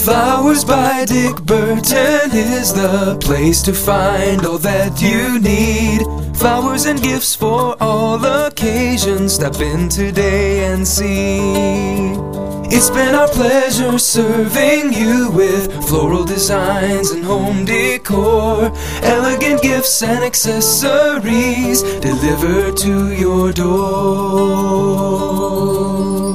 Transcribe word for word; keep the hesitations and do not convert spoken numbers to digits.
Flowers by Dick Burton is the place to find all that you need. Flowers and gifts for all occasions. Stop in today and see. It's been our pleasure serving you with floral designs and home decor, elegant gifts and accessories delivered to your door.